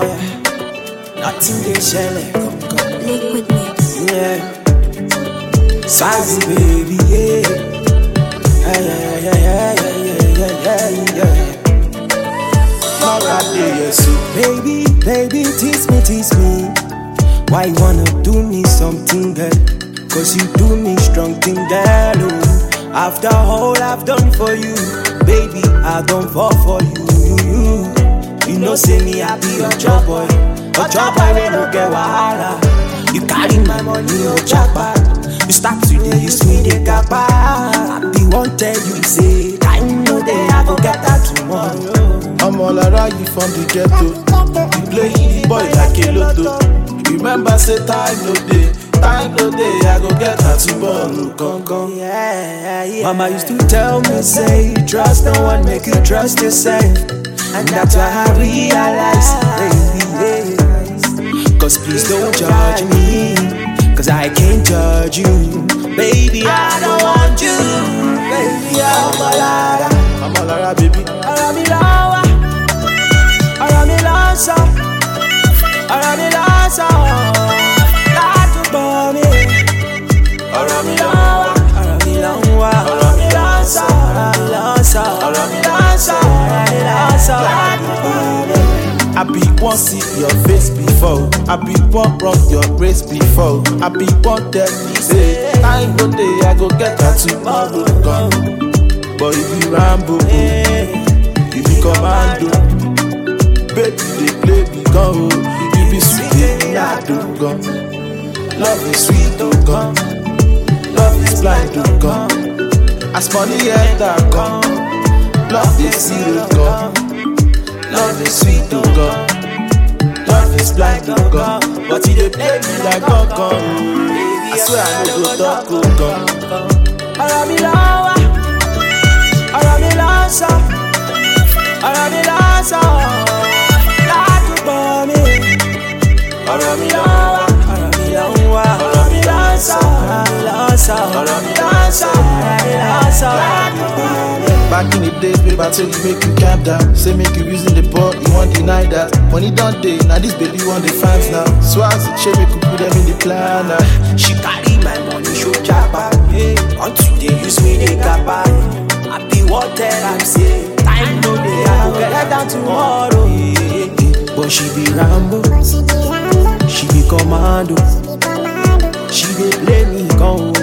Nothing they share. Liquid mix. Yeah. Sassy baby, yeah. Baby, tease me. Why you wanna do me something, girl? Cause you do me strong thing, girl. Oh. After all I've done for you, baby, I don't fall for you. You know, say me, I be your job boy. Your job boy, we don't get wahala. You carry my money, your job back. You start to use me, they got back. I be won't tell you, say, I know they have to get that tomorrow. I'm all around you from the ghetto. You play the boy like a lotto. Remember, say time no day, I go get her tomorrow. Come. Yeah. Mama used to tell me, say, trust no one, make you trust yourself. And that's why I realize, baby, cause please don't judge me, cause I can't judge you. Baby, I don't want you. Baby, I'm a Lara, baby. I be one see your face before. I be one rock your race before. I be one tell me say, I go day I go get her tomorrow. Gone. But if you Rambo, if you commando, baby they play me go. You be sweet, I do go. Love is sweet, oh God. Love is blind, oh God. As money enter, come. Love is zero, God. Love is sweet, oh God. Love is blind, oh God. But you dey play me like God. I swear I no go talk, oh God. Back in the days, baby, I tell you make you calm down. Say make you using the ball, you won't deny that. Money don't day, now this baby want the fans now. Swaz it, she make you put them in the planner. She carry my money, show jabba. Until they use me, they got back. I be what I'm saying. Time no day, I go get down tomorrow. But she be Rambo, she be commando. She dey play me, go.